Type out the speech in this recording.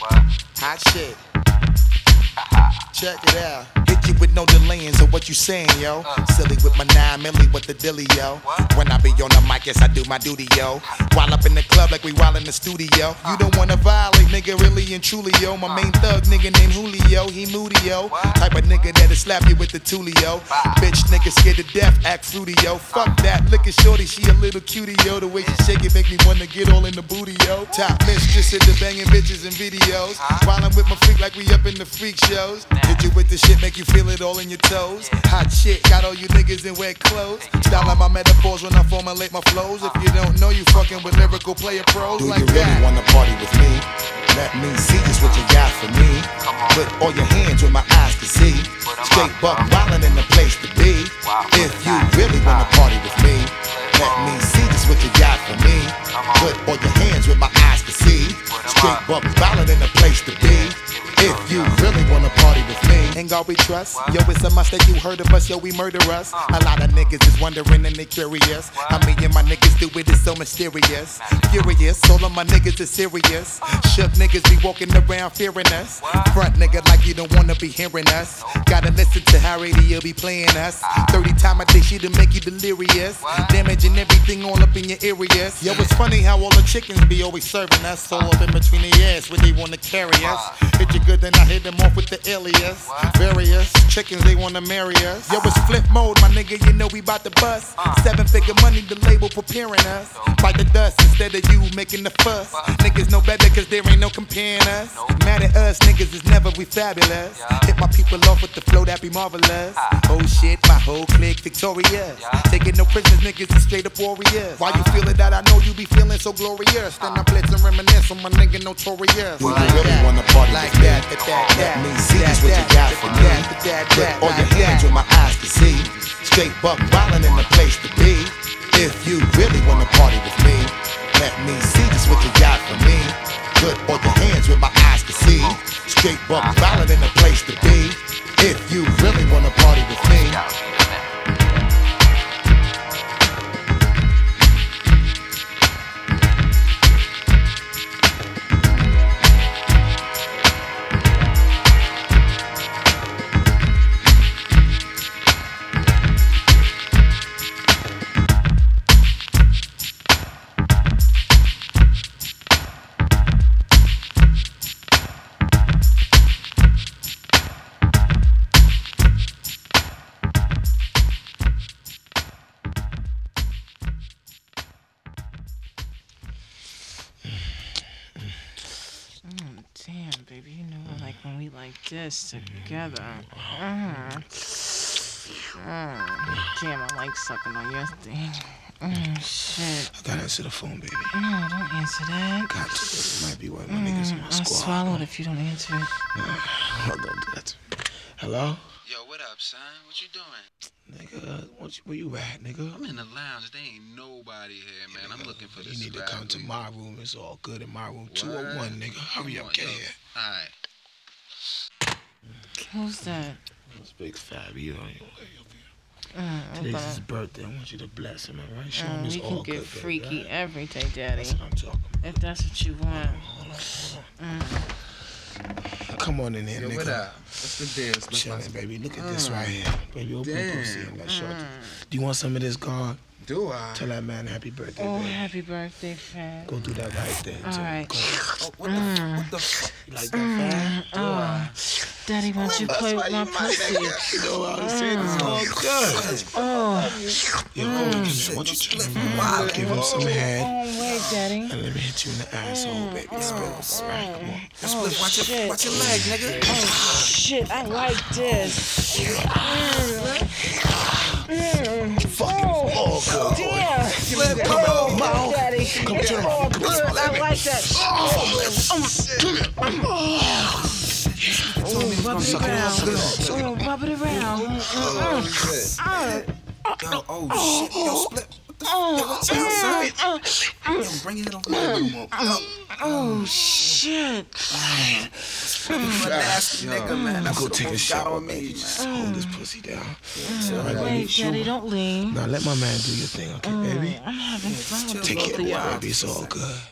Hot shit. Check it out. Hit you with no delaying, so what you saying, yo? Silly with my 9 milli with the dilly, yo. When I be on the mic, yes, I do my duty, yo. While up in the club like we while in the studio. You don't wanna violate, nigga, really and truly, yo. My main thug, nigga named Julio, he moody, yo. Type of nigga that'll slap you with the tulio. Bitch, nigga scared to death, act fruity, yo. Fuck that, look at shorty, she a little cutie, yo. The way she shake it make me wanna get all in the booty, yo. Top mistress at the banging bitches and videos. While I'm with my freak like we up in the freak shows. Hit you with the shit, make you feel it all in your toes. Hot shit, got all you niggas in wet clothes. Styling my metaphors when I formulate my flows. If you don't know, you fucking with lyrical player pros. Do like you really that. Wanna party with me? Let me see just what you got for me. Put all your hands where my eyes can see. Straight buck wildin' in the place to be. If you really wanna party with me, let me see just what you got for me. Put all your hands where my eyes can see. Straight buck wildin' in the place to be. If you really wanna party with me, ain't God we trust. Yo, it's a must that you heard of us, yo, we murder us. A lot of niggas is wondering and they curious. How me and my niggas do it is so mysterious. Furious, all of my niggas is serious. Shook niggas be walking around fearing us. Front nigga like you don't wanna be hearing us. Gotta listen to how radio be playing us. 30 times a day she to make you delirious. Damaging everything all up in your areas. Yo, it's funny how all the chickens be always serving us. All up in between their ass where they wanna carry us. Hit you good, then I hit them off with the alias. Various chickens, they wanna marry us. Yo, it's flip mode, my nigga, you know we bout to bust. 7-figure money, the label preparing us. Fight the dust instead of you making the fuss. Niggas know better cause there ain't no comparing us. Mad at us, niggas is never we fabulous. Hit my people off with the flow that be marvelous. Oh shit, my whole clique victorious. Taking no prisoners, niggas is straight up warriors. Why you feeling that? I know you be feeling so glorious. Then I blitz and reminisce on my nigga notorious. Do you really wanna party like that? Let me see just what you got for me. Put all your hands where my eyes can see. Straight buck wildin' in the place to be. If you really wanna party with me, let me see just what you got for me. Put all your hands where my eyes can see. Straight buck wildin' in the place to be. If you really wanna party with me. Damn, baby, you know I like when we like this together. Damn, I like sucking on your thing. Shit. I gotta answer the phone, baby. No, don't answer that. Got to, baby. It might be one of my niggas in my I'll squad. swallow it if you don't answer it. No, don't do that to me. Hello? Yo, what up, son? What you doing? Nigga, where you at, nigga? I'm in the lounge. There ain't nobody here, man. I'm looking for this. You need to come to my room. It's all good in my room. What? 201, nigga. Hurry up, get here. Alright. Who's that? It's Big Fab. You on your way over here. Today's his birthday. I want you to bless him, all right? Show him it's we all can good, get baby, freaky right? every day, Daddy. That's what I'm talking about. If that's what you want. Hold on. Come on in here, Yo, nigga. what up? What's the deal? Chillin', baby. Look at this right here. Baby, open the pussy and let's show it. Do you want some of this, God? Do I? Tell that man happy birthday, Oh, baby. happy birthday, Fab. Go do that right there. All right. Oh, what the f? You like that, Fab? Oh, Daddy, why don't you play with my pussy? You know what I'm saying? It's all good. Oh, Yo, I want you to turn around. Give him some head. oh, wait, Daddy. And let me hit you in the asshole, baby. Spit right, come on. Oh, shit. Watch your leg, nigga. Oh, shit, I like this. Oh, good. Yeah. Flip, Come on, mouth. Daddy. Come on, turn Oh, around. good. I like that. Rub it around. Oh, rub it around. Oh, shit. Yo, split. Yo, bring it over here a little more. Oh, shit. Nasty nigga, man. Now go take a Got shower, on me, baby. man. Just hold this pussy down. All right, Wait, Daddy, don't leave. Now let my man do your thing, okay, baby? I'm having fun with Take both care, of y'all. baby. It's all good.